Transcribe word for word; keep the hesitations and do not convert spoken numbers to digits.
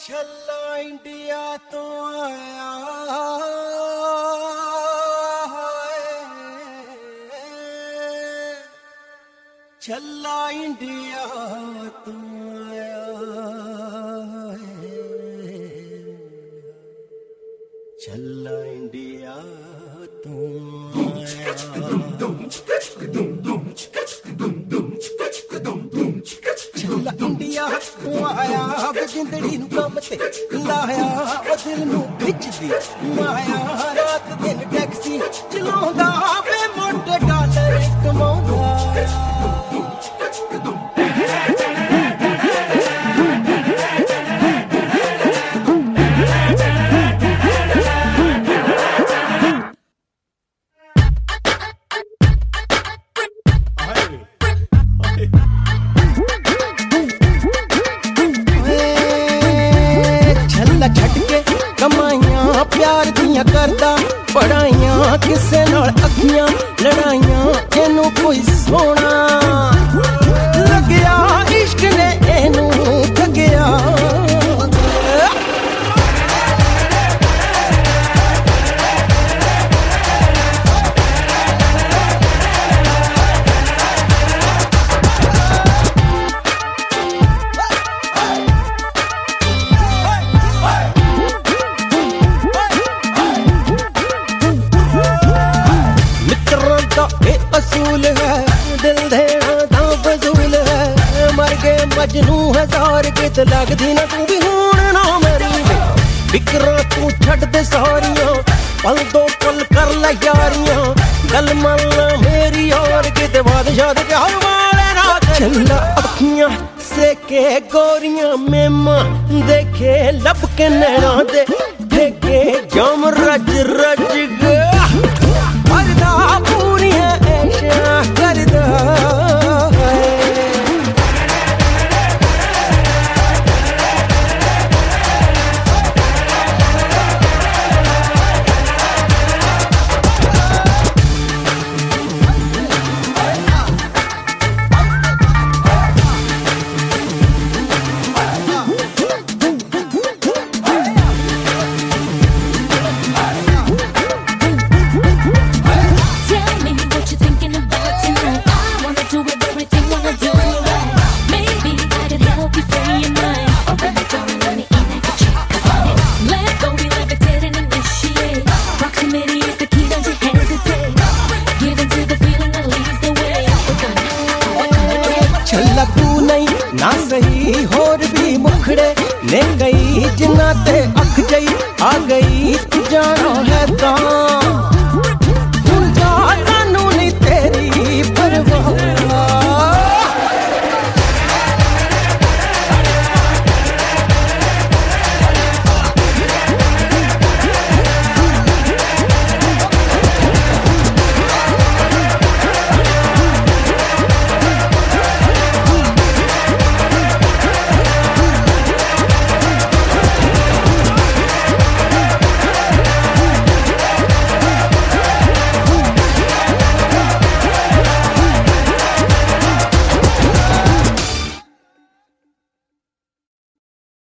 छल्ला इंडिया तो आया छल्ला इंडिया तो आया छल्ला इंडिया तो आया छल्ला इंडिया तो आया जिंदड़ी नू कम ते लाया ओ दिल नू खिचदी माया रात दिन टैक्सी चलाउंदा वे मोटे डॉलर कमाउंदा प्यार दियां करदा पढ़ाइयां किसे नाल अखियां लड़ाइयां एनू कोई सोना लग्या इश्क ने एनू ठगया असूल है दिल देना दा फजूल है मर गए मजनू हजार कित लगदी ना तू भी हुण ना मरी फिक्रां तू छड्ड दे सारियां पल दो पल कर लै यारियां गल मन मेरी और कित बादशाह दे प्यार वाले ना छल्ला अखियां से के गोरियां मेमा देखे लब के नैना दे देखे जाम रज रज करदा पूरी करदा छल्ला तू नहीं ना सही होर भी मुखड़े ने गई जिन्ना ते अख जई आ गई तू जाना है तां